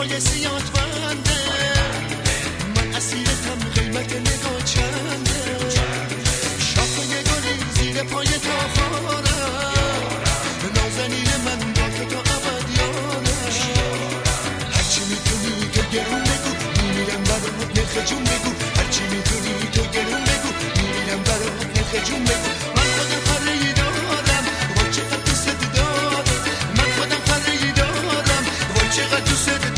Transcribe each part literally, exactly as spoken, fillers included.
زلفای سیاه بنده من اسیرتم قیمت نگاه چنده شاخه گلی زیر پای تا خارم نازنین من با تو تا ابد یارم هرچی میتونی تو گرون بگو میمیرم برات نرخ جون بگو هرچی میتونی تو گرون بگو میمیرم برات نرخ جون بگو من خودم خره‌ای دارم وای چقدر دوست دارم من خودم خره‌ای دارم وای چقدر دوست دارم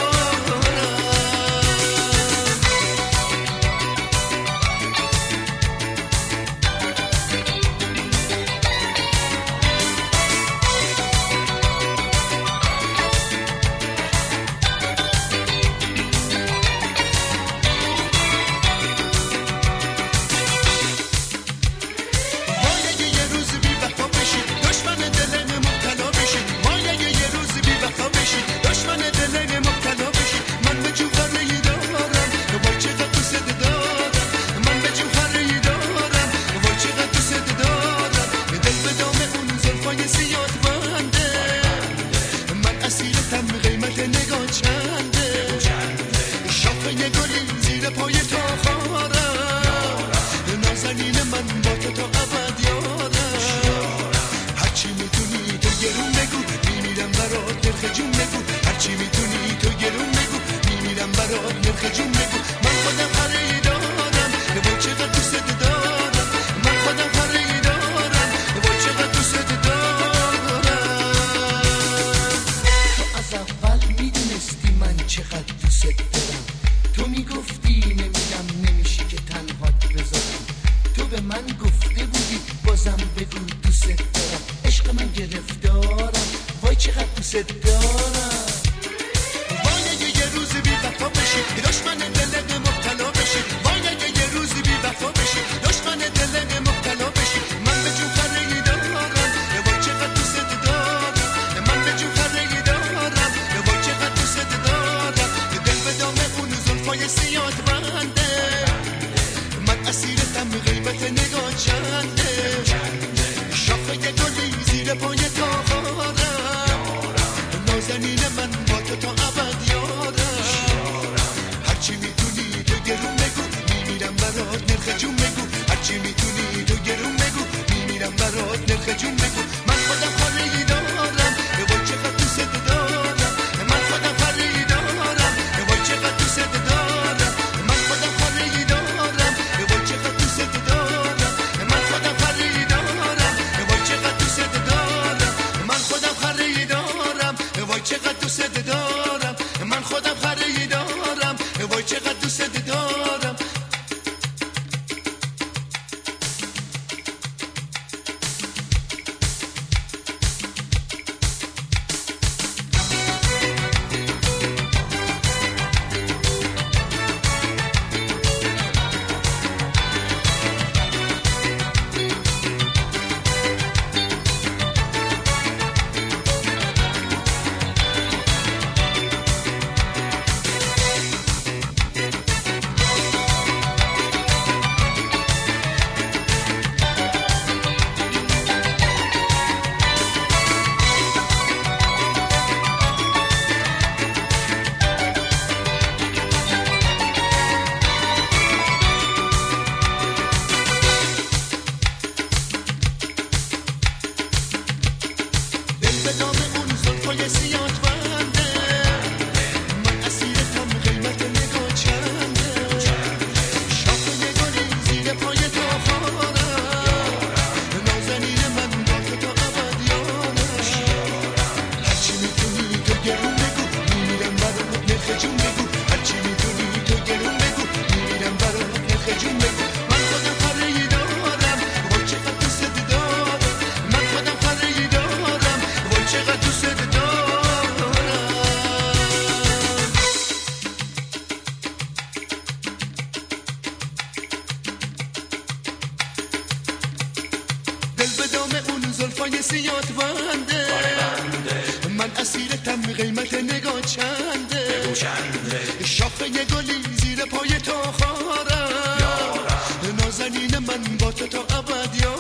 شاخه گلی زیر پای تو خارم نازنین من با تو تا ابد